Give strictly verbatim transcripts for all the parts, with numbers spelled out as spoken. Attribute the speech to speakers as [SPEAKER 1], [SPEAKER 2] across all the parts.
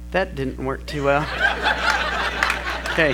[SPEAKER 1] That didn't work too well. Okay.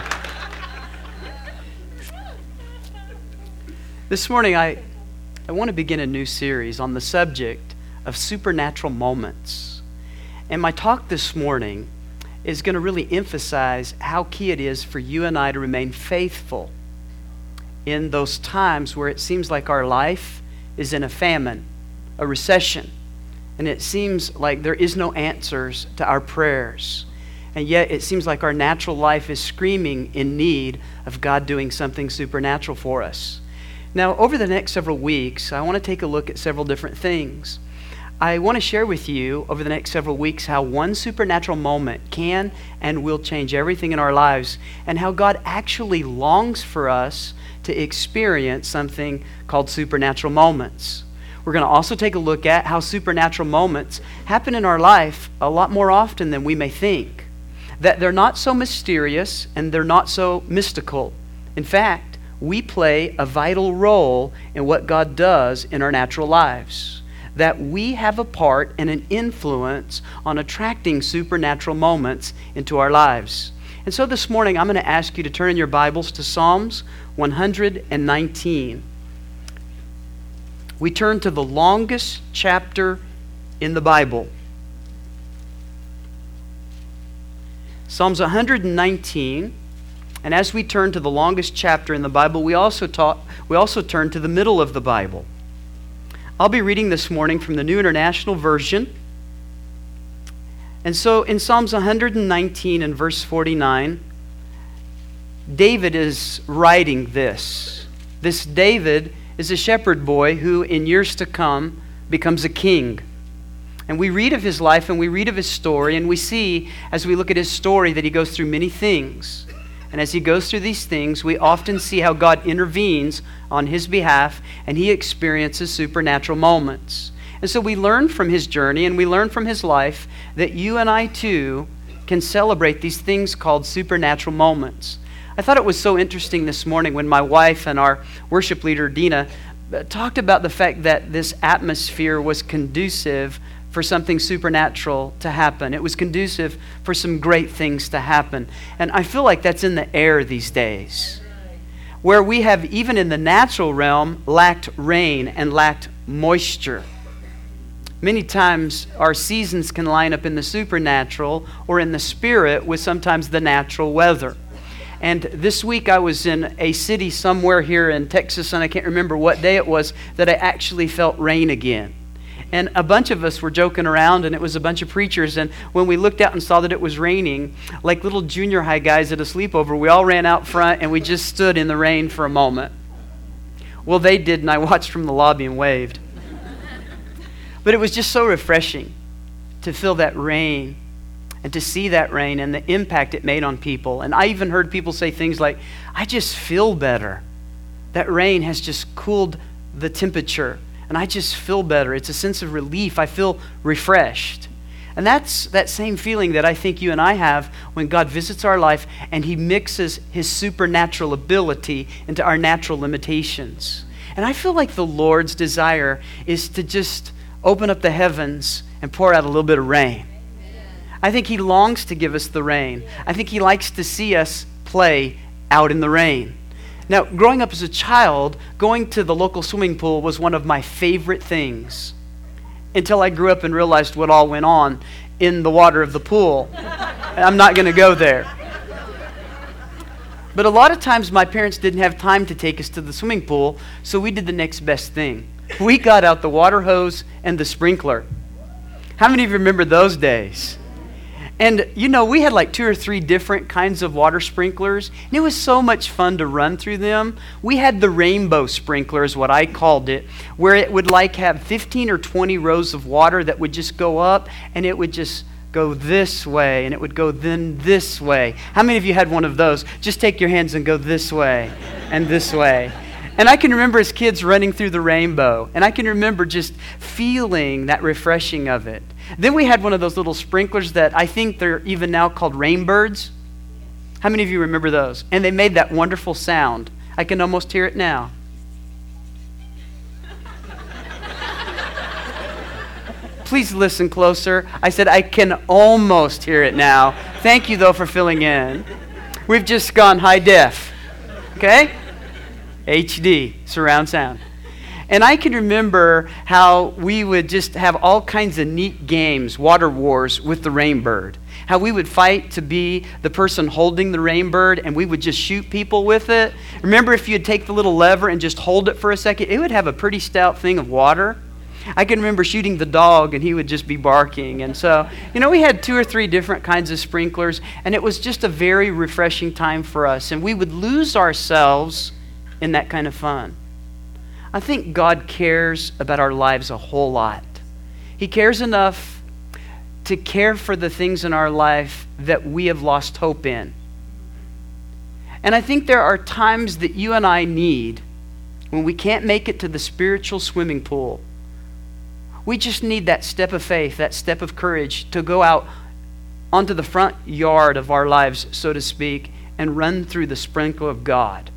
[SPEAKER 1] This morning, I, I want to begin a new series on the subject of supernatural moments. And my talk this morning is going to really emphasize how key it is for you and I to remain faithful in those times where it seems like our life is in a famine, a recession, and it seems like there is no answers to our prayers. And yet it seems like our natural life is screaming in need of God doing something supernatural for us. Now, over the next several weeks, I want to take a look at several different things. I want to share with you over the next several weeks how one supernatural moment can and will change everything in our lives, and how God actually longs for us to experience something called supernatural moments. We're going to also take a look at how supernatural moments happen in our life a lot more often than we may think. That they're not so mysterious and they're not so mystical. In fact, we play a vital role in what God does in our natural lives. That we have a part and an influence on attracting supernatural moments into our lives. And so this morning, I'm going to ask you to turn in your Bibles to Psalms one hundred nineteen. We turn to the longest chapter in the Bible. Psalms one hundred nineteen. And as we turn to the longest chapter in the Bible, we also talk, we also turn to the middle of the Bible. I'll be reading this morning from the New International Version. And so in Psalms one hundred nineteen and verse forty-nine, David is writing this. This David is a shepherd boy who in years to come becomes a king. And we read of his life and we read of his story, and we see as we look at his story that he goes through many things. And as he goes through these things, we often see how God intervenes on his behalf and he experiences supernatural moments. And so we learn from his journey and we learn from his life that you and I too can celebrate these things called supernatural moments. I thought it was so interesting this morning when my wife and our worship leader, Dina, talked about the fact that this atmosphere was conducive for something supernatural to happen. It was conducive for some great things to happen. And I feel like that's in the air these days, where we have, even in the natural realm, lacked rain and lacked moisture. Many times our seasons can line up in the supernatural or in the spirit with sometimes the natural weather. And this week I was in a city somewhere here in Texas, and I can't remember what day it was, that I actually felt rain again. And a bunch of us were joking around, and it was a bunch of preachers, and when we looked out and saw that it was raining, like little junior high guys at a sleepover, we all ran out front and we just stood in the rain for a moment. Well, they did, and I watched from the lobby and waved. But it was just so refreshing to feel that rain and to see that rain and the impact it made on people. And I even heard people say things like, I just feel better. That rain has just cooled the temperature, and I just feel better. It's a sense of relief. I feel refreshed. And that's that same feeling that I think you and I have when God visits our life and he mixes his supernatural ability into our natural limitations. And I feel like the Lord's desire is to just open up the heavens and pour out a little bit of rain. I think he longs to give us the rain. I think he likes to see us play out in the rain. Now, growing up as a child, going to the local swimming pool was one of my favorite things, until I grew up and realized what all went on in the water of the pool. I'm not going to go there. But a lot of times my parents didn't have time to take us to the swimming pool, so we did the next best thing. We got out the water hose and the sprinkler. How many of you remember those days? And, you know, we had like two or three different kinds of water sprinklers, and it was so much fun to run through them. We had the rainbow sprinkler, is what I called it, where it would like have fifteen or twenty rows of water that would just go up, and it would just go this way, and it would go then this way. How many of you had one of those? Just take your hands and go this way and this way. And I can remember as kids running through the rainbow, and I can remember just feeling that refreshing of it. Then we had one of those little sprinklers that I think they're even now called rainbirds. How many of you remember those? And they made that wonderful sound. I can almost hear it now. Please listen closer. I said, I can almost hear it now. Thank you, though, for filling in. We've just gone high def. Okay? H D, surround sound. And I can remember how we would just have all kinds of neat games, water wars with the Rainbird. How we would fight to be the person holding the Rainbird, and we would just shoot people with it. Remember, if you'd take the little lever and just hold it for a second, it would have a pretty stout thing of water. I can remember shooting the dog, and he would just be barking. And so, you know, we had two or three different kinds of sprinklers, and it was just a very refreshing time for us. And we would lose ourselves in that kind of fun. I think God cares about our lives a whole lot. He cares enough to care for the things in our life that we have lost hope in. And I think there are times that you and I need when we can't make it to the spiritual swimming pool. We just need that step of faith, that step of courage to go out onto the front yard of our lives, so to speak, and run through the sprinkler of God.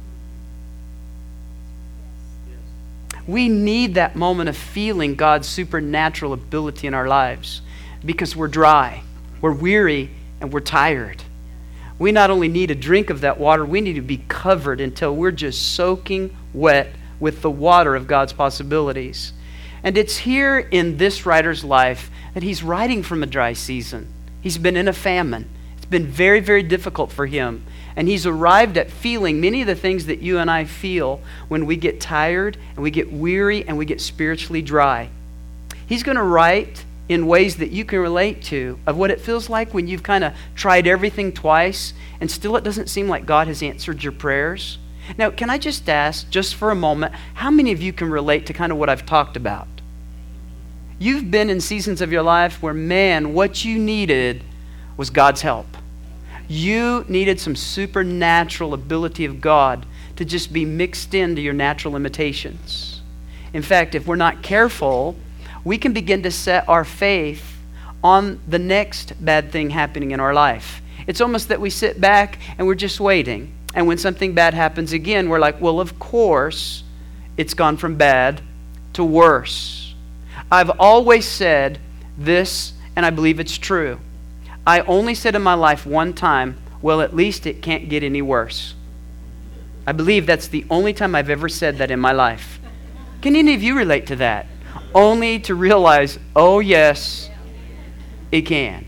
[SPEAKER 1] We need that moment of feeling God's supernatural ability in our lives because we're dry, we're weary, and we're tired. We not only need a drink of that water, we need to be covered until we're just soaking wet with the water of God's possibilities. And it's here in this writer's life that he's writing from a dry season. He's been in a famine. It's been very, very difficult for him. And he's arrived at feeling many of the things that you and I feel when we get tired and we get weary and we get spiritually dry. He's going to write in ways that you can relate to of what it feels like when you've kind of tried everything twice and still it doesn't seem like God has answered your prayers. Now, can I just ask, just for a moment, how many of you can relate to kind of what I've talked about? You've been in seasons of your life where, man, what you needed was God's help. You needed some supernatural ability of God to just be mixed into your natural limitations. In fact, if we're not careful, we can begin to set our faith on the next bad thing happening in our life. It's almost that we sit back and we're just waiting. And when something bad happens again, we're like, well, of course, it's gone from bad to worse. I've always said this, and I believe it's true. I only said in my life one time, well, at least it can't get any worse. I believe that's the only time I've ever said that in my life. Can any of you relate to that? Only to realize, oh yes, it can.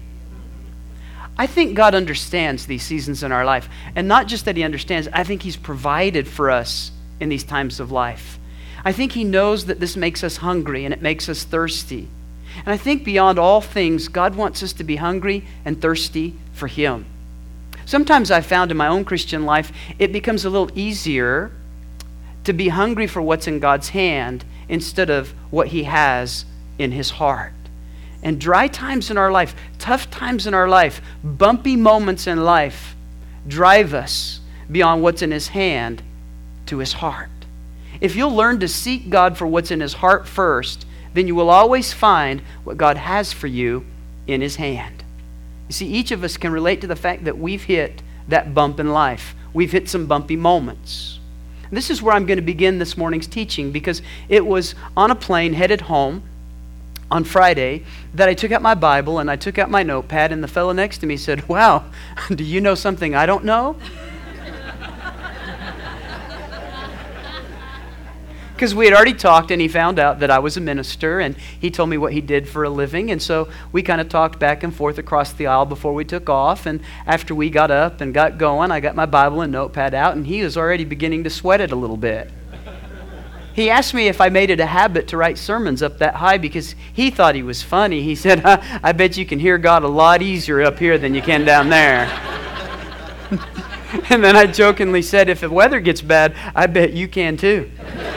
[SPEAKER 1] I think God understands these seasons in our life. And not just that he understands, I think he's provided for us in these times of life. I think he knows that this makes us hungry and it makes us thirsty. And I think beyond all things, God wants us to be hungry and thirsty for him. Sometimes I've found in my own Christian life, it becomes a little easier to be hungry for what's in God's hand instead of what he has in his heart. And dry times in our life, tough times in our life, bumpy moments in life drive us beyond what's in his hand to his heart. If you'll learn to seek God for what's in his heart first, then you will always find what God has for you in his hand. You see, each of us can relate to the fact that we've hit that bump in life. We've hit some bumpy moments. This is where I'm going to begin this morning's teaching, because it was on a plane headed home on Friday that I took out my Bible and I took out my notepad, and the fellow next to me said, wow, do you know something I don't know? Because we had already talked, and he found out that I was a minister, and he told me what he did for a living, and so we kind of talked back and forth across the aisle before we took off, and after we got up and got going, I got my Bible and notepad out, and he was already beginning to sweat it a little bit. He asked me if I made it a habit to write sermons up that high because he thought he was funny. He said, I bet you can hear God a lot easier up here than you can down there. And then I jokingly said, if the weather gets bad, I bet you can too.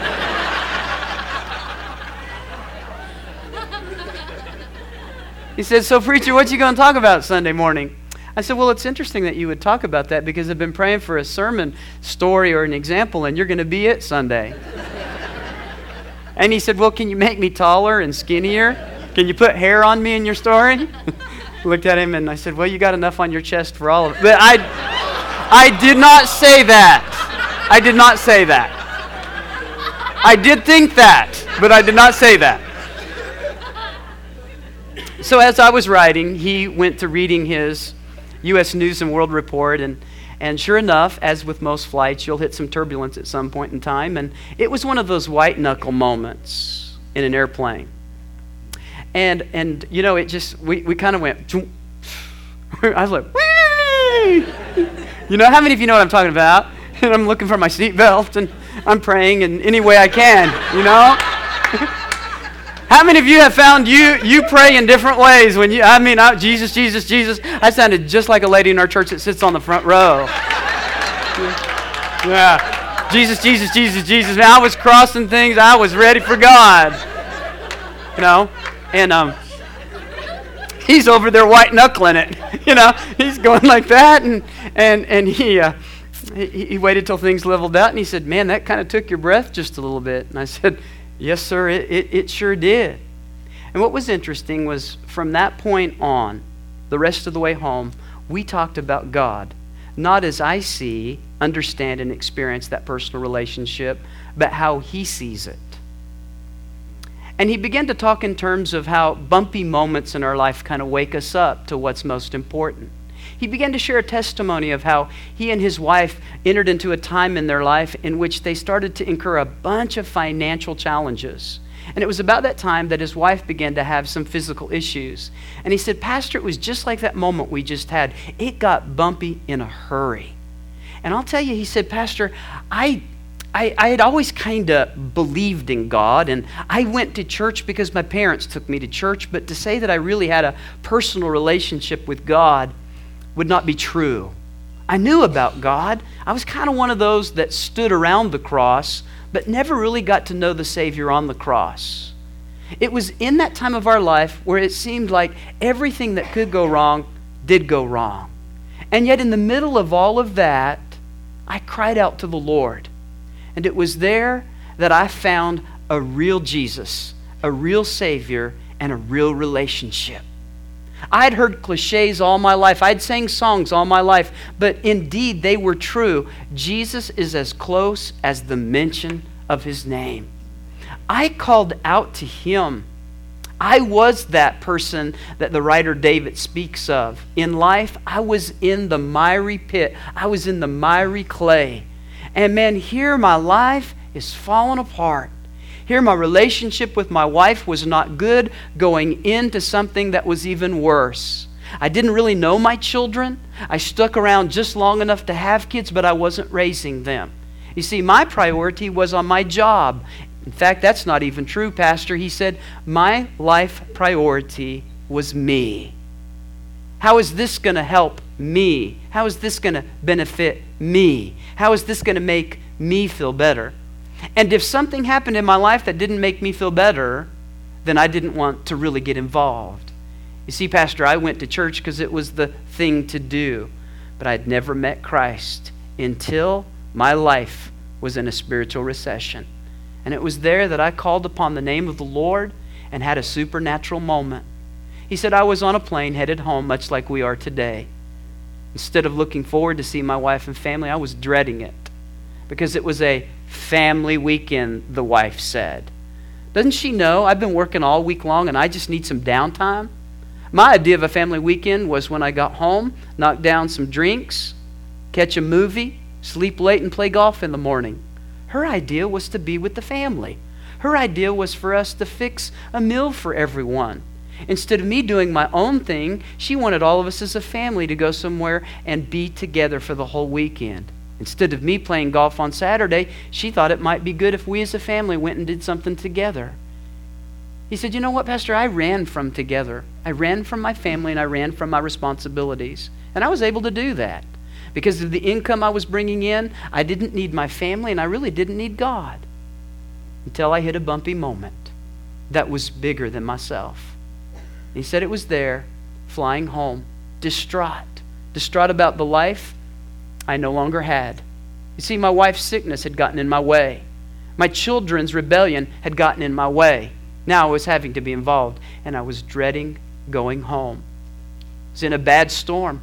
[SPEAKER 1] He said, so preacher, what you going to talk about Sunday morning? I said, well, it's interesting that you would talk about that because I've been praying for a sermon story or an example, and you're going to be it Sunday. And he said, well, can you make me taller and skinnier? Can you put hair on me in your story? Looked at him and I said, well, you got enough on your chest for all of it. But I, I did not say that. I did not say that. I did think that, but I did not say that. so as I was writing, he went to reading his U S News and World Report, and And sure enough, as with most flights, you'll hit some turbulence at some point in time. And it was one of those white knuckle moments in an airplane. And, and you know, it just, we, we kind of went, I was like, whee! You know, how many of you know what I'm talking about? And I'm looking for my seatbelt, and I'm praying in any way I can, you know? How many of you have found you you pray in different ways when you, I mean, I, Jesus, Jesus, Jesus. I sounded just like a lady in our church that sits on the front row. Yeah. Jesus, Jesus, Jesus, Jesus. Man, I was crossing things. I was ready for God. You know? And um, he's over there white knuckling it. You know? He's going like that, and and and he uh, he, he waited till things leveled out, and he said, "Man, that kind of took your breath just a little bit." And I said, "Yes, sir, it, it, it sure did." And what was interesting was from that point on, the rest of the way home, we talked about God, not as I see, understand, and experience that personal relationship, but how He sees it. And he began to talk in terms of how bumpy moments in our life kind of wake us up to what's most important. He began to share a testimony of how he and his wife entered into a time in their life in which they started to incur a bunch of financial challenges. And it was about that time that his wife began to have some physical issues. And he said, "Pastor, it was just like that moment we just had. It got bumpy in a hurry." And I'll tell you, he said, "Pastor, I I, I had always kind of believed in God, and I went to church because my parents took me to church, but to say that I really had a personal relationship with God would not be true. I knew about God. I was kind of one of those that stood around the cross, but never really got to know the Savior on the cross. It was in that time of our life where it seemed like everything that could go wrong did go wrong. And yet in the middle of all of that, I cried out to the Lord. And it was there that I found a real Jesus, a real Savior, and a real relationship. I'd heard cliches all my life. I'd sang songs all my life. But indeed, they were true. Jesus is as close as the mention of His name. I called out to Him. I was that person that the writer David speaks of. In life, I was in the miry pit. I was in the miry clay. And man, here my life is falling apart. Here my relationship with my wife was not good, going into something that was even worse. I didn't really know my children. I stuck around just long enough to have kids, but I wasn't raising them. You see, my priority was on my job. In fact, that's not even true, Pastor. He said, my life priority was me. How is this going to help me? How is this going to benefit me? How is this going to make me feel better? And if something happened in my life that didn't make me feel better, then I didn't want to really get involved. You see, Pastor, I went to church because it was the thing to do. But I'd never met Christ until my life was in a spiritual recession. And it was there that I called upon the name of the Lord and had a supernatural moment. He said I was on a plane headed home, much like we are today. Instead of looking forward to see my wife and family, I was dreading it. Because it was a family weekend, the wife said. Doesn't she know I've been working all week long and I just need some downtime? My idea of a family weekend was when I got home, knock down some drinks, catch a movie, sleep late, and play golf in the morning. Her idea was to be with the family. Her idea was for us to fix a meal for everyone. Instead of me doing my own thing, she wanted all of us as a family to go somewhere and be together for the whole weekend. Instead of me playing golf on Saturday, she thought it might be good if we as a family went and did something together. He said, you know what, Pastor? I ran from together. I ran from my family and I ran from my responsibilities. And I was able to do that. Because of the income I was bringing in, I didn't need my family and I really didn't need God. Until I hit a bumpy moment that was bigger than myself. He said it was there, flying home, distraught. Distraught about the life I no longer had. You see, my wife's sickness had gotten in my way. My children's rebellion had gotten in my way. Now I was having to be involved, and I was dreading going home. I was in a bad storm.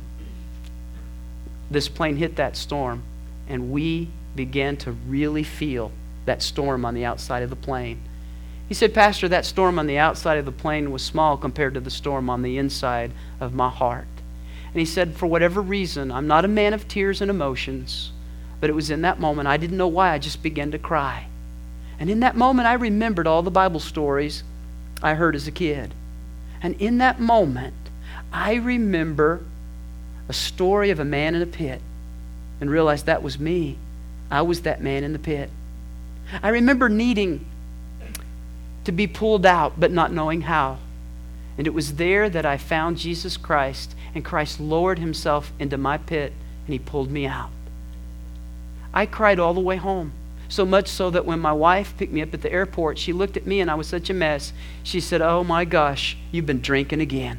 [SPEAKER 1] This plane hit that storm, and we began to really feel that storm on the outside of the plane. He said, Pastor, that storm on the outside of the plane was small compared to the storm on the inside of my heart. And he said, for whatever reason, I'm not a man of tears and emotions, but it was in that moment, I didn't know why, I just began to cry. And in that moment, I remembered all the Bible stories I heard as a kid. And in that moment, I remember a story of a man in a pit and realized that was me. I was that man in the pit. I remember needing to be pulled out, but not knowing how. And it was there that I found Jesus Christ, and Christ lowered himself into my pit, and he pulled me out. I cried all the way home, so much so that when my wife picked me up at the airport, she looked at me and I was such a mess. She said, oh my gosh, you've been drinking again.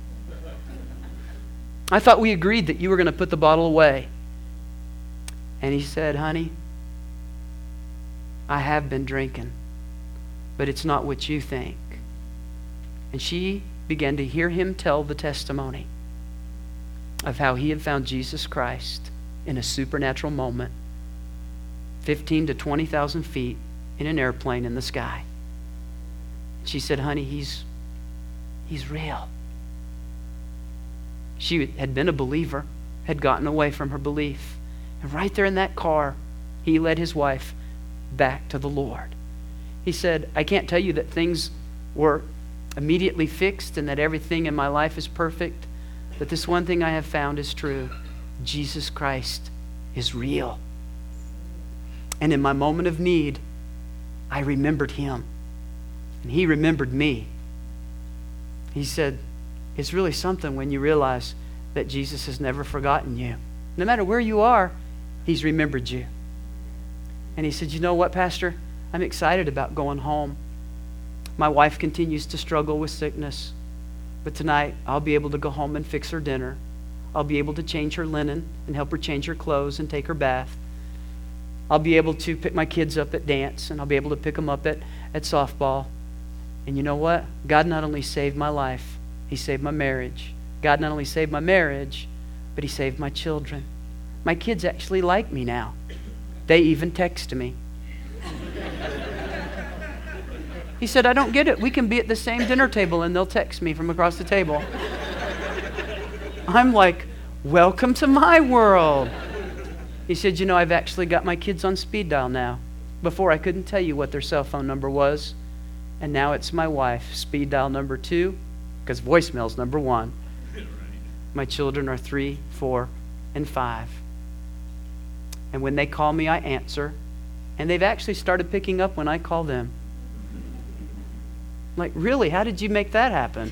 [SPEAKER 1] I thought we agreed that you were going to put the bottle away. And he said, honey, I have been drinking, but it's not what you think. And she began to hear him tell the testimony of how he had found Jesus Christ in a supernatural moment, fifteen to twenty thousand feet in an airplane in the sky. She said, honey, he's, he's real. She had been a believer, had gotten away from her belief. And right there in that car, he led his wife back to the Lord. He said, I can't tell you that things were immediately fixed and that everything in my life is perfect, but this one thing I have found is true. Jesus Christ is real. And in my moment of need, I remembered him. And he remembered me. He said, it's really something when you realize that Jesus has never forgotten you. No matter where you are, he's remembered you. And he said, you know what, Pastor? I'm excited about going home. My wife continues to struggle with sickness. But tonight, I'll be able to go home and fix her dinner. I'll be able to change her linen and help her change her clothes and take her bath. I'll be able to pick my kids up at dance, and I'll be able to pick them up at, at softball. And you know what? God not only saved my life, he saved my marriage. God not only saved my marriage, but he saved my children. My kids actually like me now. They even text me. He said, I don't get it. We can be at the same dinner table and they'll text me from across the table. I'm like, welcome to my world. He said, you know, I've actually got my kids on speed dial now. Before I couldn't tell you what their cell phone number was. And now it's my wife, speed dial number two, because voicemail's number one. My children are three, four, and five. And when they call me, I answer. And they've actually started picking up when I call them. Like, really? How did you make that happen?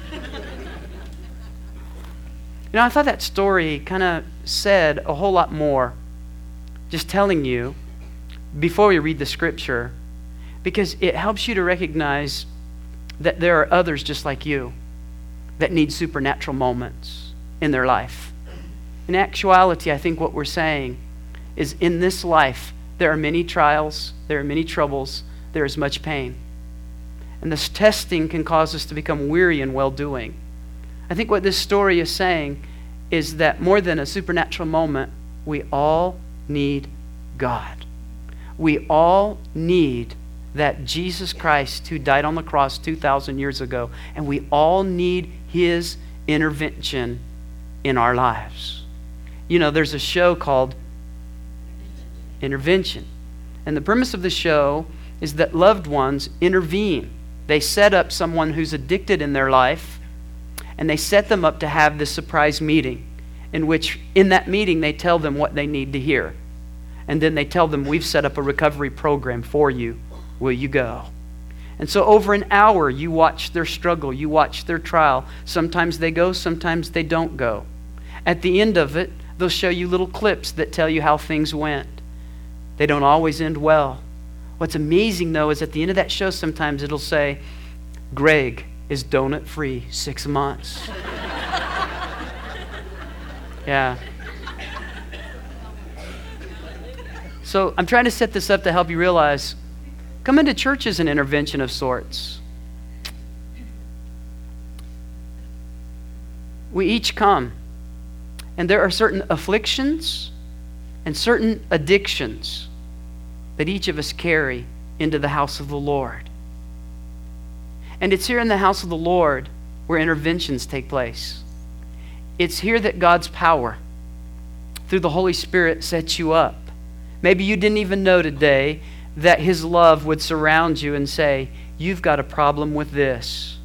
[SPEAKER 1] You know, I thought that story kind of said a whole lot more. Just telling you, before we read the scripture, because it helps you to recognize that there are others just like you that need supernatural moments in their life. In actuality, I think what we're saying is in this life, there are many trials, there are many troubles, there is much pain. And this testing can cause us to become weary in well-doing. I think what this story is saying is that more than a supernatural moment, we all need God. We all need that Jesus Christ who died on the cross two thousand years ago. And we all need his intervention in our lives. You know, there's a show called Intervention. And the premise of the show is that loved ones intervene. They set up someone who's addicted in their life, and they set them up to have this surprise meeting in which, in that meeting, they tell them what they need to hear. And then they tell them, we've set up a recovery program for you. Will you go? And so over an hour, you watch their struggle. You watch their trial. Sometimes they go, sometimes they don't go. At the end of it, they'll show you little clips that tell you how things went. They don't always end well. What's amazing, though, is at the end of that show, sometimes it'll say, Greg is donut-free six months. Yeah. So I'm trying to set this up to help you realize, coming to church is an intervention of sorts. We each come, and there are certain afflictions and certain addictions that each of us carry into the house of the Lord. And it's here in the house of the Lord where interventions take place. It's here that God's power through the Holy Spirit sets you up. Maybe you didn't even know today that His love would surround you and say, you've got a problem with this.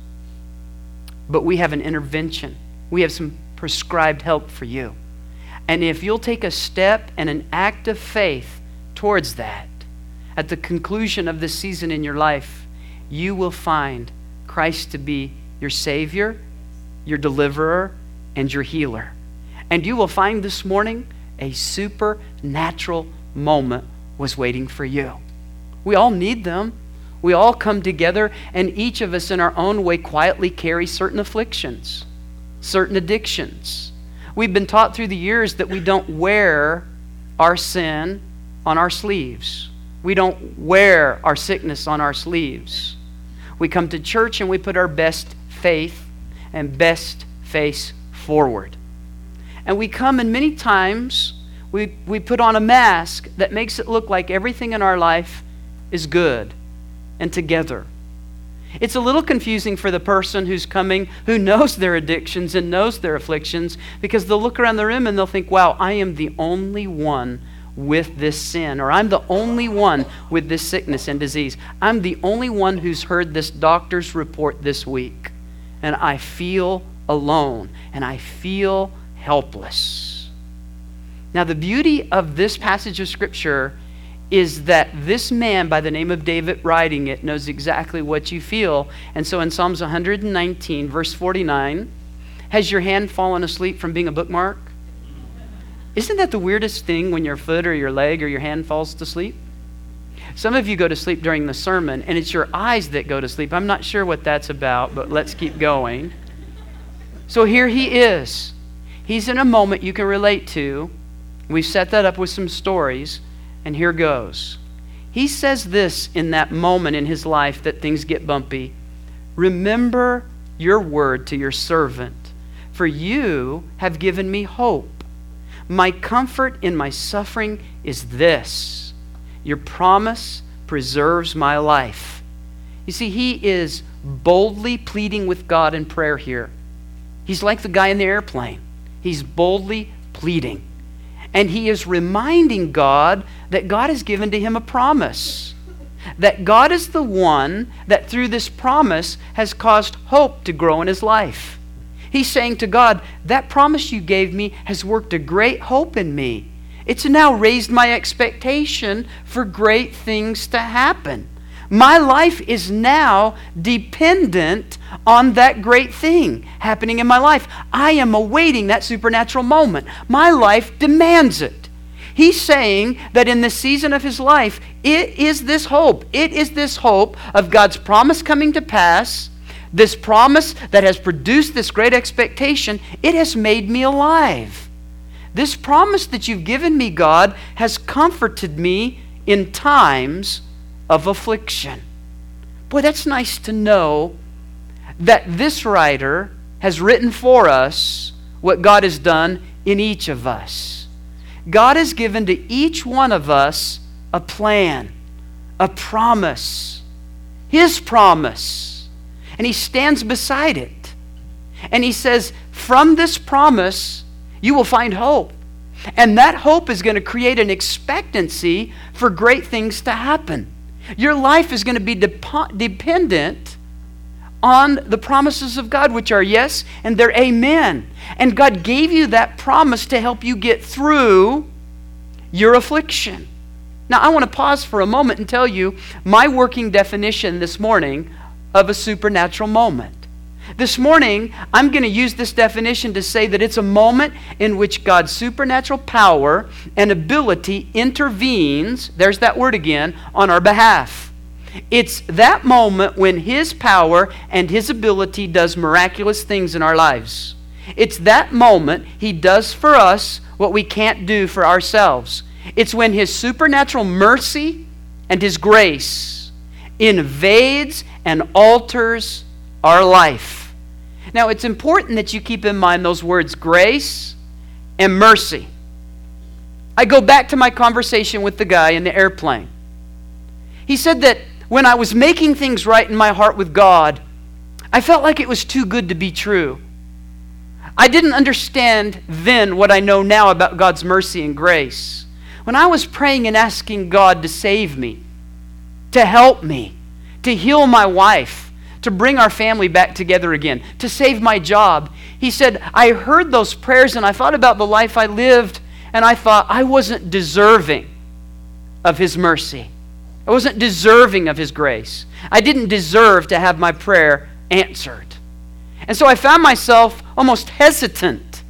[SPEAKER 1] But we have an intervention. We have some prescribed help for you. And if you'll take a step and an act of faith towards that, at the conclusion of this season in your life, you will find Christ to be your Savior, your deliverer, and your healer. And you will find this morning a supernatural moment was waiting for you. We all need them. We all come together, and each of us in our own way quietly carry certain afflictions, certain addictions. We've been taught through the years that we don't wear our sin on our sleeves. We don't wear our sickness on our sleeves. We come to church and we put our best faith and best face forward. And we come, and many times we, we put on a mask that makes it look like everything in our life is good and together. It's a little confusing for the person who's coming, who knows their addictions and knows their afflictions, because they'll look around the room and they'll think, wow, I am the only one with this sin, or I'm the only one with this sickness and disease. I'm the only one who's heard this doctor's report this week, and I feel alone, and I feel helpless. Now, the beauty of this passage of Scripture is that this man by the name of David writing it knows exactly what you feel. And so in Psalms one hundred nineteen, verse forty-nine, has your hand fallen asleep from being a bookmark? Isn't that the weirdest thing when your foot or your leg or your hand falls to sleep? Some of you go to sleep during the sermon, and it's your eyes that go to sleep. I'm not sure what that's about, but let's keep going. So here he is. He's in a moment you can relate to. We've set that up with some stories, and here goes. He says this in that moment in his life that things get bumpy. Remember your word to your servant, for you have given me hope. My comfort in my suffering is this: your promise preserves my life. You see, he is boldly pleading with God in prayer here. He's like the guy in the airplane. He's boldly pleading. And he is reminding God that God has given to him a promise. That God is the one that through this promise has caused hope to grow in his life. He's saying to God, that promise you gave me has worked a great hope in me. It's now raised my expectation for great things to happen. My life is now dependent on that great thing happening in my life. I am awaiting that supernatural moment. My life demands it. He's saying that in the season of his life, it is this hope. It is this hope of God's promise coming to pass, this promise that has produced this great expectation. It has made me alive. This promise that you've given me, God, has comforted me in times of affliction. Boy, that's nice to know that this writer has written for us what God has done in each of us. God has given to each one of us a plan, a promise, His promise, and He stands beside it. And He says, from this promise, you will find hope. And that hope is going to create an expectancy for great things to happen. Your life is going to be dep- dependent on the promises of God, which are yes, and they're amen. And God gave you that promise to help you get through your affliction. Now, I want to pause for a moment and tell you my working definition this morning of a supernatural moment. This morning, I'm going to use this definition to say that it's a moment in which God's supernatural power and ability intervenes, there's that word again, on our behalf. It's that moment when His power and His ability does miraculous things in our lives. It's that moment He does for us what we can't do for ourselves. It's when His supernatural mercy and His grace invades and alters our life. Now, it's important that you keep in mind those words, grace and mercy. I go back to my conversation with the guy in the airplane. He said that when I was making things right in my heart with God, I felt like it was too good to be true. I didn't understand then what I know now about God's mercy and grace. When I was praying and asking God to save me, to help me, to heal my wife, to bring our family back together again, to save my job, He said, I heard those prayers and I thought about the life I lived, and I thought I wasn't deserving of His mercy. I wasn't deserving of His grace. I didn't deserve to have my prayer answered. And so I found myself almost hesitant,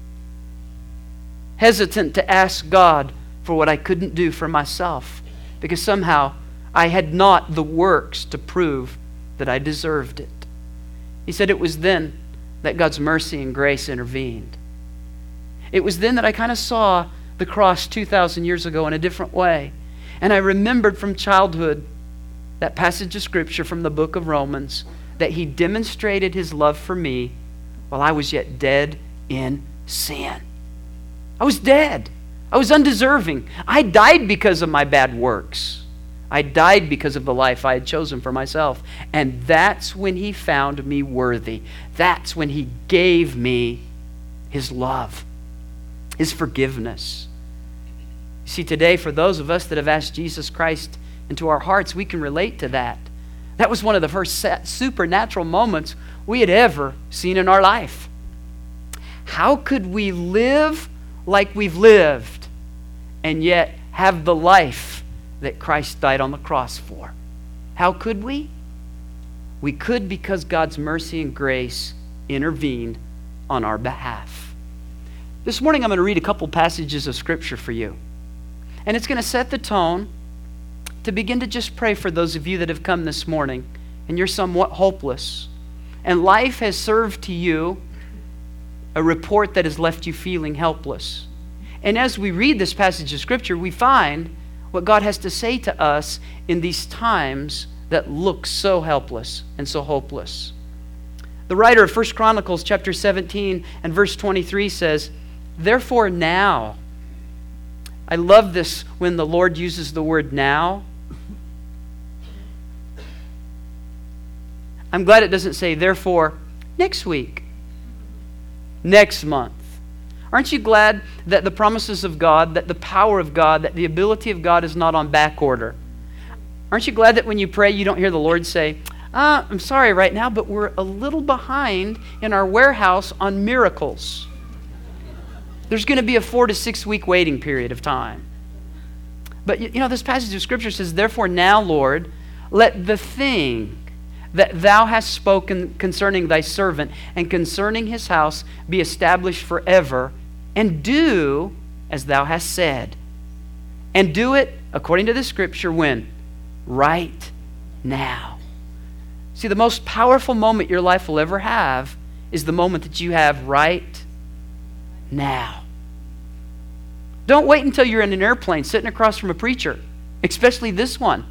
[SPEAKER 1] hesitant to ask God for what I couldn't do for myself, because somehow I had not the works to prove that I deserved it. He said it was then that God's mercy and grace intervened. It was then that I kind of saw the cross two thousand years ago in a different way. And I remembered from childhood that passage of Scripture from the book of Romans, that He demonstrated His love for me while I was yet dead in sin. I was dead. I was undeserving. I died because of my bad works. I died because of the life I had chosen for myself. And that's when He found me worthy. That's when He gave me His love, His forgiveness. You see, today, for those of us that have asked Jesus Christ into our hearts, we can relate to that. That was one of the first supernatural moments we had ever seen in our life. How could we live like we've lived and yet have the life that Christ died on the cross for? How could we? We could because God's mercy and grace intervened on our behalf. This morning I'm going to read a couple passages of Scripture for you. And it's going to set the tone to begin to just pray for those of you that have come this morning and you're somewhat hopeless. And life has served to you a report that has left you feeling helpless. And as we read this passage of Scripture, we find what God has to say to us in these times that look so helpless and so hopeless. The writer of First Chronicles chapter seventeen and verse twenty-three says, "Therefore now," I love this when the Lord uses the word now. I'm glad it doesn't say, therefore, next week, next month. Aren't you glad that the promises of God, that the power of God, that the ability of God is not on back order? Aren't you glad that when you pray, you don't hear the Lord say, ah, I'm sorry right now, but we're a little behind in our warehouse on miracles. There's going to be a four to six week waiting period of time. But you know, this passage of Scripture says, therefore now, Lord, let the thing that thou hast spoken concerning thy servant and concerning his house be established forever, and do as thou hast said. And do it according to the Scripture when? Right now. See, the most powerful moment your life will ever have is the moment that you have right now. Don't wait until you're in an airplane sitting across from a preacher, especially this one.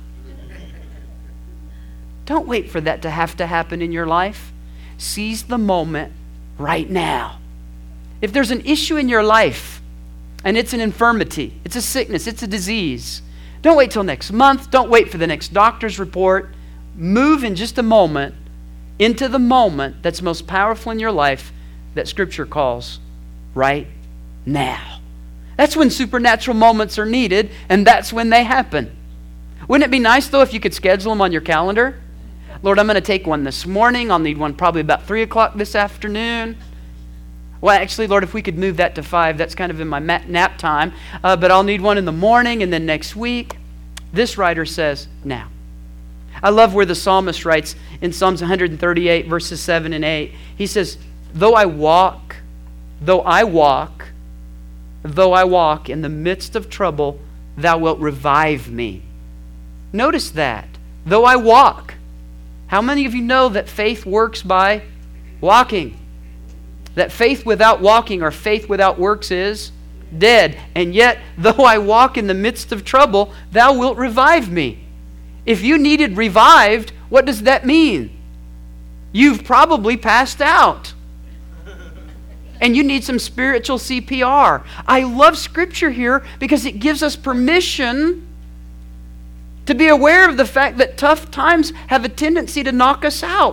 [SPEAKER 1] Don't wait for that to have to happen in your life. Seize the moment right now. If there's an issue in your life, and it's an infirmity, it's a sickness, it's a disease, don't wait till next month. Don't wait for the next doctor's report. Move in just a moment into the moment that's most powerful in your life that Scripture calls right now. That's when supernatural moments are needed, and that's when they happen. Wouldn't it be nice, though, if you could schedule them on your calendar? Lord, I'm going to take one this morning. I'll need one probably about three o'clock this afternoon. Well, actually, Lord, if we could move that to five, that's kind of in my nap time. Uh, but I'll need one in the morning and then next week. This writer says, now. I love where the psalmist writes in Psalms one thirty-eight, verses seven and eight. He says, though I walk, though I walk, though I walk in the midst of trouble, thou wilt revive me. Notice that. Though I walk. How many of you know that faith works by walking? That faith without walking or faith without works is dead. And yet, though I walk in the midst of trouble, thou wilt revive me. If you needed revived, what does that mean? You've probably passed out. And you need some spiritual C P R. I love Scripture here because it gives us permission to be aware of the fact that tough times have a tendency to knock us out.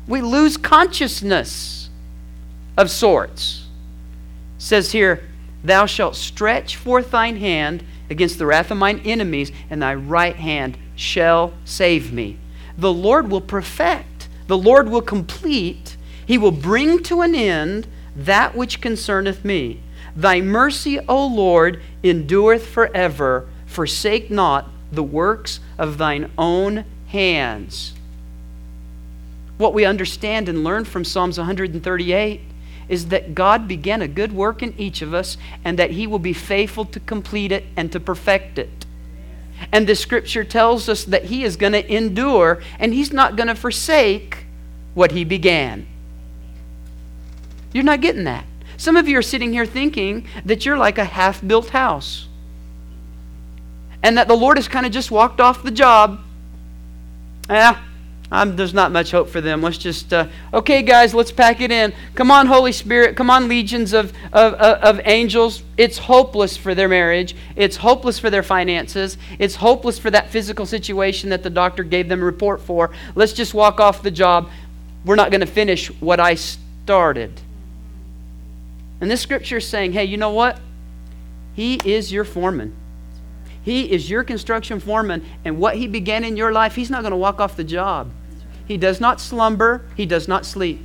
[SPEAKER 1] We lose consciousness of sorts. It says here, thou shalt stretch forth thine hand against the wrath of mine enemies, and thy right hand shall save me. The Lord will perfect, the Lord will complete, He will bring to an end that which concerneth me. Thy mercy, O Lord, endureth forever. Forsake not the works of thine own hands. What we understand and learn from Psalms one hundred thirty-eight is that God began a good work in each of us and that He will be faithful to complete it and to perfect it. And the Scripture tells us that He is going to endure and He's not going to forsake what He began. You're not getting that. Some of you are sitting here thinking that you're like a half-built house and that the Lord has kind of just walked off the job. Yeah. I'm, there's not much hope for them. Let's just, uh, okay guys, let's pack it in. Come on, Holy Spirit. Come on, legions of, of, of, of angels. It's hopeless for their marriage. It's hopeless for their finances. It's hopeless for that physical situation that the doctor gave them a report for. Let's just walk off the job. We're not going to finish what I started. And this scripture is saying, hey, you know what? He is your foreman. He is your construction foreman, and what He began in your life, He's not going to walk off the job. He does not slumber. He does not sleep.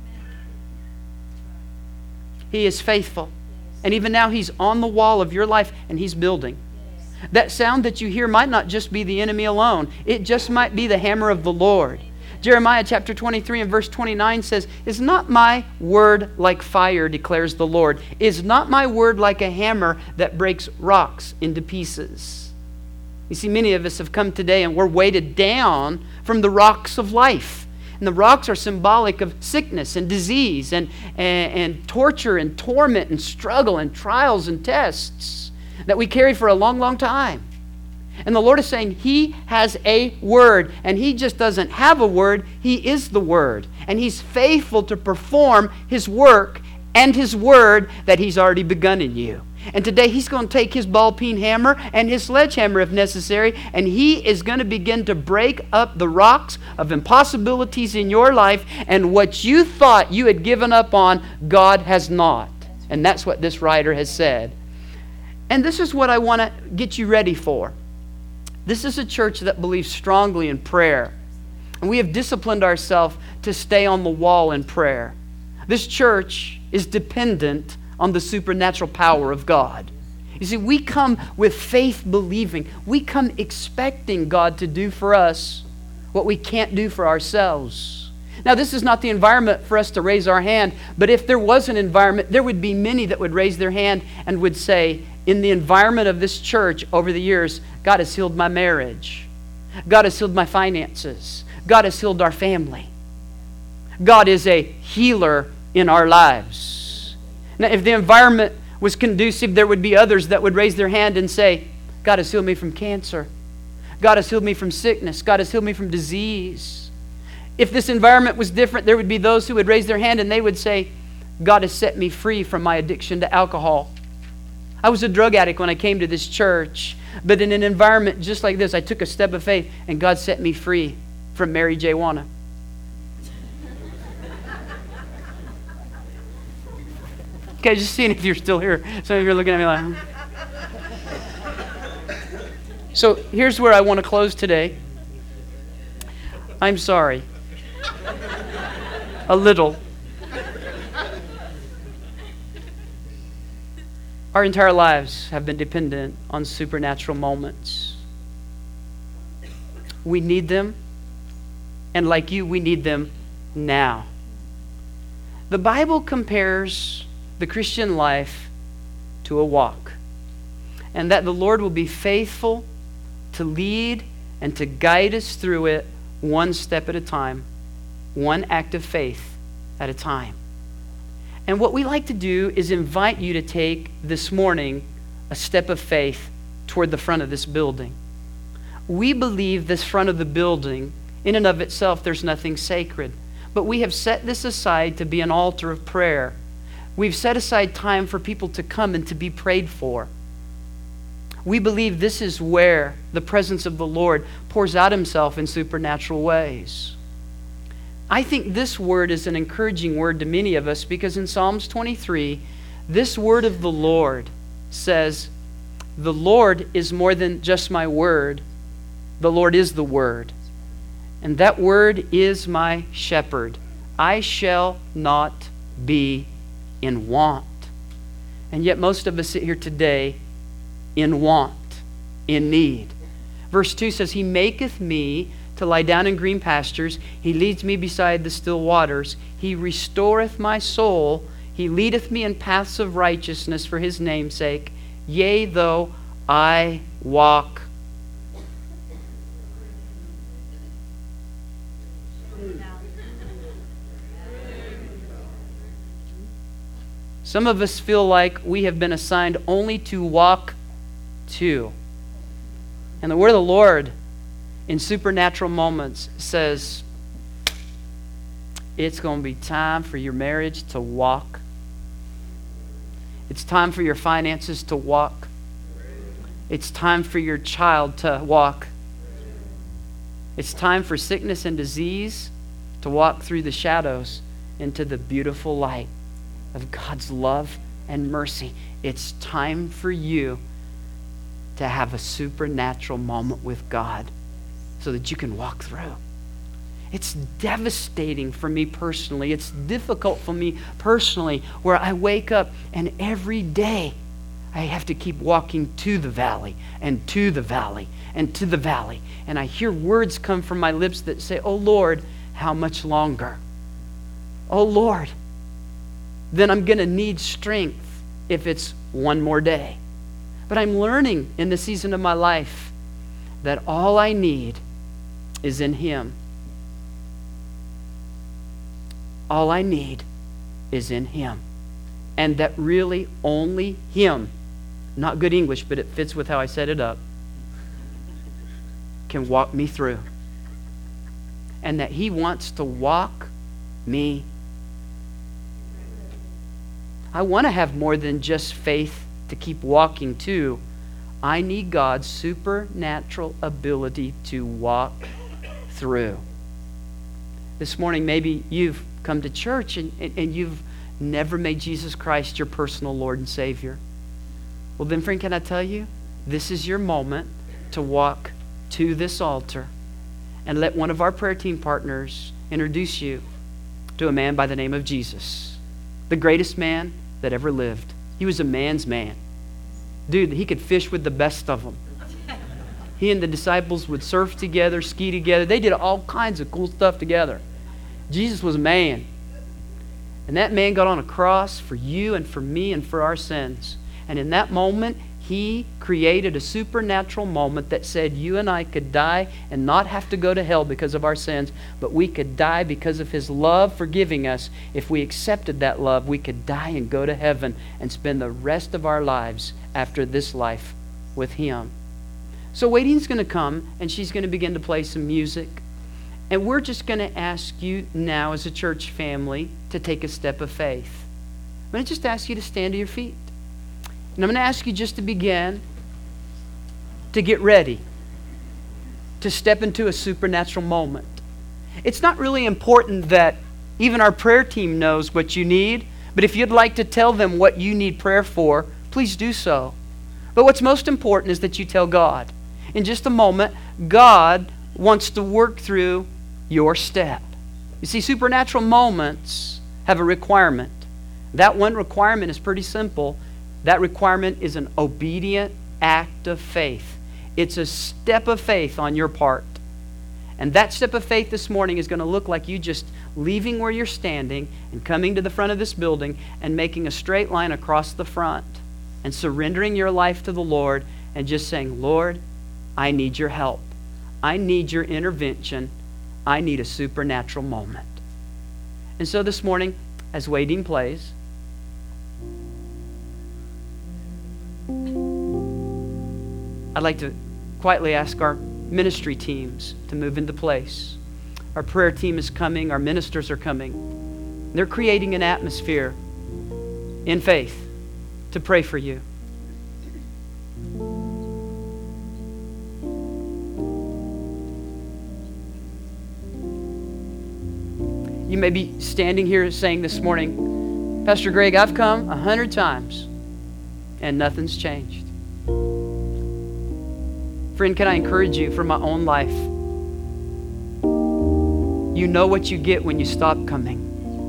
[SPEAKER 1] He is faithful. And even now, He's on the wall of your life, and He's building. That sound that you hear might not just be the enemy alone. It just might be the hammer of the Lord. Jeremiah chapter twenty-three and verse twenty-nine says, is not my word like fire, declares the Lord? Is not my word like a hammer that breaks rocks into pieces? You see, many of us have come today and we're weighted down from the rocks of life. And the rocks are symbolic of sickness and disease and, and, and torture and torment and struggle and trials and tests that we carried for a long, long time. And the Lord is saying He has a word, and He just doesn't have a word, He is the word. And He's faithful to perform His work and His word that He's already begun in you. And today He's going to take His ball-peen hammer and His sledgehammer if necessary, and He is going to begin to break up the rocks of impossibilities in your life, and what you thought you had given up on, God has not. And that's what this writer has said. And this is what I want to get you ready for. This is a church that believes strongly in prayer. And we have disciplined ourselves to stay on the wall in prayer. This church is dependent on the supernatural power of God. You see, we come with faith believing. We come expecting God to do for us what we can't do for ourselves. Now, this is not the environment for us to raise our hand, but if there was an environment, there would be many that would raise their hand and would say, in the environment of this church over the years, God has healed my marriage. God has healed my finances. God has healed our family. God is a healer in our lives. Now, if the environment was conducive, there would be others that would raise their hand and say, God has healed me from cancer. God has healed me from sickness. God has healed me from disease. If this environment was different, there would be those who would raise their hand and they would say, God has set me free from my addiction to alcohol. I was a drug addict when I came to this church, but in an environment just like this, I took a step of faith and God set me free from Mary J. Wanna. Okay, just seeing if you're still here. Some of you are looking at me like, hmm. So here's where I want to close today. I'm sorry. A little. Our entire lives have been dependent on supernatural moments. We need them, and like you, we need them now. The Bible compares the Christian life to a walk, and that the Lord will be faithful to lead and to guide us through it one step at a time, one act of faith at a time. And what we like to do is invite you to take this morning a step of faith toward the front of this building. We believe this front of the building, in and of itself, there's nothing sacred. But we have set this aside to be an altar of prayer. We've set aside time for people to come and to be prayed for. We believe this is where the presence of the Lord pours out Himself in supernatural ways. I think this word is an encouraging word to many of us because in Psalms twenty-three, this word of the Lord says, the Lord is more than just my word. The Lord is the word. And that word is my shepherd. I shall not be in want. And yet most of us sit here today in want, in need. Verse two says, He maketh me to lie down in green pastures. He leads me beside the still waters. He restoreth my soul. He leadeth me in paths of righteousness for His name's sake. Yea, though I walk. Some of us feel like we have been assigned only to walk to. And the word of the Lord in supernatural moments says, it's going to be time for your marriage to walk. It's time for your finances to walk. It's time for your child to walk. It's time for sickness and disease to walk through the shadows into the beautiful light of God's love and mercy. It's time for you to have a supernatural moment with God so that you can walk through. It's devastating for me personally. It's difficult for me personally where I wake up and every day I have to keep walking to the valley and to the valley and to the valley. And I hear words come from my lips that say, oh Lord, how much longer? Oh Lord, then I'm going to need strength if it's one more day. But I'm learning in the season of my life that all I need is in Him. All I need is in Him. And that really only Him, not good English, but it fits with how I set it up, can walk me through. And that He wants to walk me. I want to have more than just faith to keep walking to. I need God's supernatural ability to walk through. This morning, maybe you've come to church and, and, and you've never made Jesus Christ your personal Lord and Savior. Well, then, friend, can I tell you? This is your moment to walk to this altar and let one of our prayer team partners introduce you to a man by the name of Jesus, the greatest man that ever lived. He was a man's man. Dude, he could fish with the best of them. He and the disciples would surf together, ski together. They did all kinds of cool stuff together. Jesus was a man. And that man got on a cross for you and for me and for our sins. And in that moment, He created a supernatural moment that said you and I could die and not have to go to hell because of our sins, but we could die because of His love forgiving us. If we accepted that love, we could die and go to heaven and spend the rest of our lives after this life with Him. So Waiting's going to come, and she's going to begin to play some music. And we're just going to ask you now as a church family to take a step of faith. I'm going to just ask you to stand to your feet. And I'm going to ask you just to begin to get ready to step into a supernatural moment. It's not really important that even our prayer team knows what you need, but if you'd like to tell them what you need prayer for, please do so. But what's most important is that you tell God. In just a moment, God wants to work through your step. You see, supernatural moments have a requirement. That one requirement is pretty simple. That requirement is an obedient act of faith. It's a step of faith on your part. And that step of faith this morning is going to look like you just leaving where you're standing and coming to the front of this building and making a straight line across the front and surrendering your life to the Lord and just saying, Lord, I need your help. I need your intervention. I need a supernatural moment. And so this morning, as Waiting plays, I'd like to quietly ask our ministry teams to move into place. Our prayer team is coming. Our ministers are coming. They're creating an atmosphere in faith to pray for you. You may be standing here saying this morning, Pastor Greg, I've come a hundred times and nothing's changed. Friend, can I encourage you from my own life? You know what you get when you stop coming.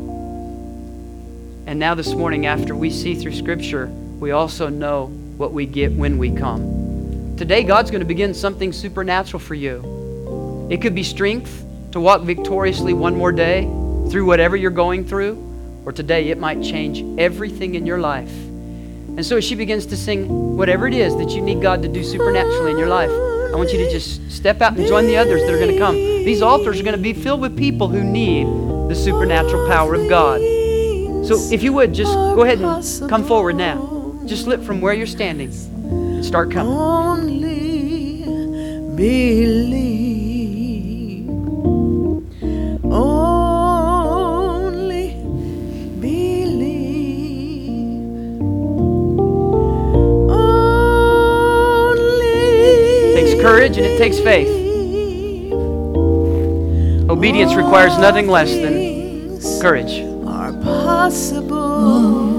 [SPEAKER 1] And now this morning, after we see through Scripture, we also know what we get when we come. Today, God's going to begin something supernatural for you. It could be strength to walk victoriously one more day through whatever you're going through, or today it might change everything in your life. And so as she begins to sing whatever it is that you need God to do supernaturally in your life, I want you to just step out and join the others that are going to come. These altars are going to be filled with people who need the supernatural power of God. So if you would, just go ahead and come forward now. Just slip from where you're standing and start coming.
[SPEAKER 2] Only believe. Only believe. Only
[SPEAKER 1] It takes courage and it takes faith. Obedience requires nothing less than courage.
[SPEAKER 2] Are possible.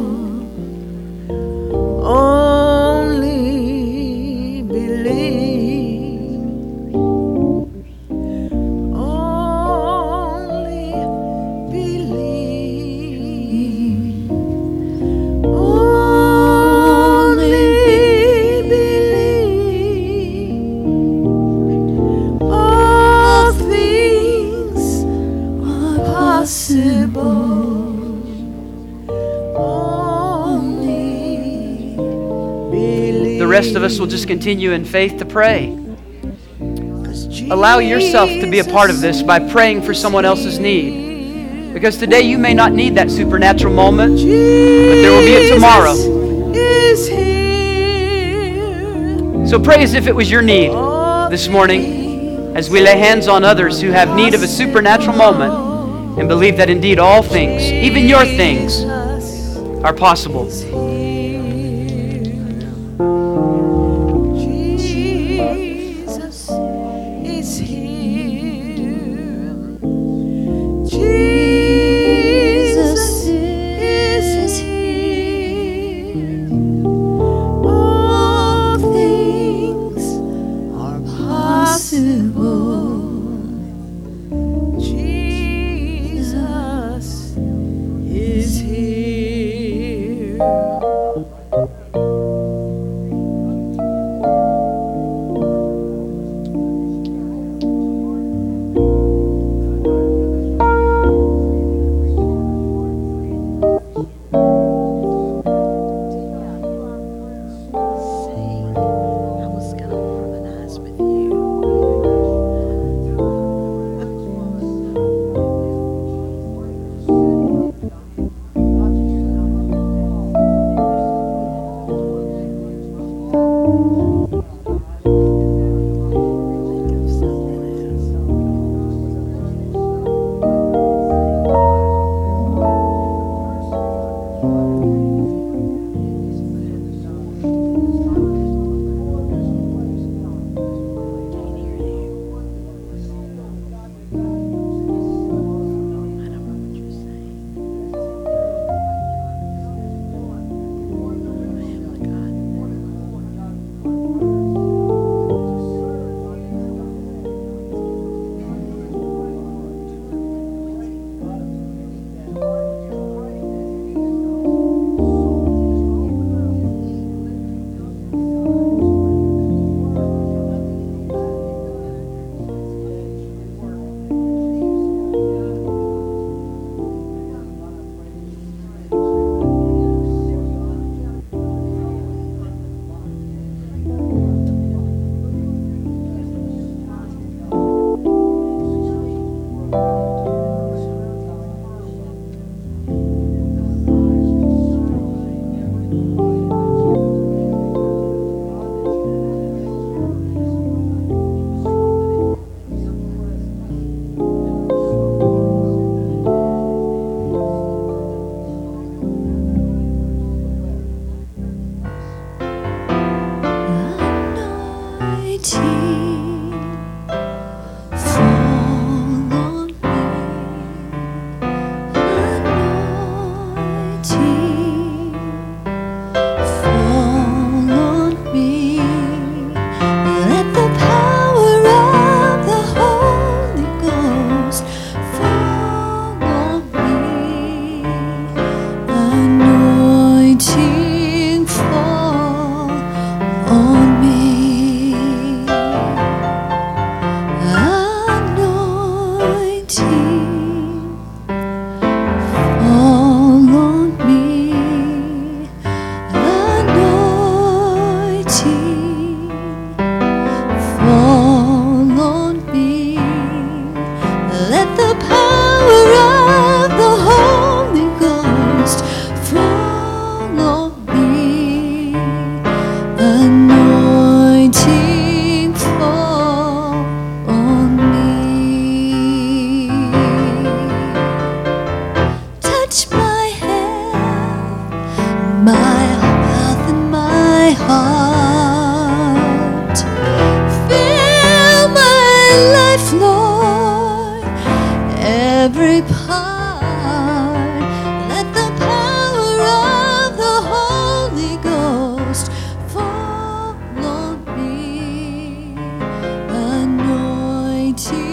[SPEAKER 2] Only believe. Only believe. Only believe. All things are possible.
[SPEAKER 1] The rest of us will just continue in faith to pray. Allow yourself to be a part of this by praying for someone else's need. Because today you may not need that supernatural moment, but there will be it tomorrow. So pray as if it was your need this morning as we lay hands on others who have need of a supernatural moment and believe that indeed all things, even your things, are possible.
[SPEAKER 2] fall on me. Let the power of the Holy Ghost fall on me. Anointing fall on me. Touch my hand, my mouth and my heart. Fill my life, Lord, every part. Let the power of the Holy Ghost fall on me. Anointing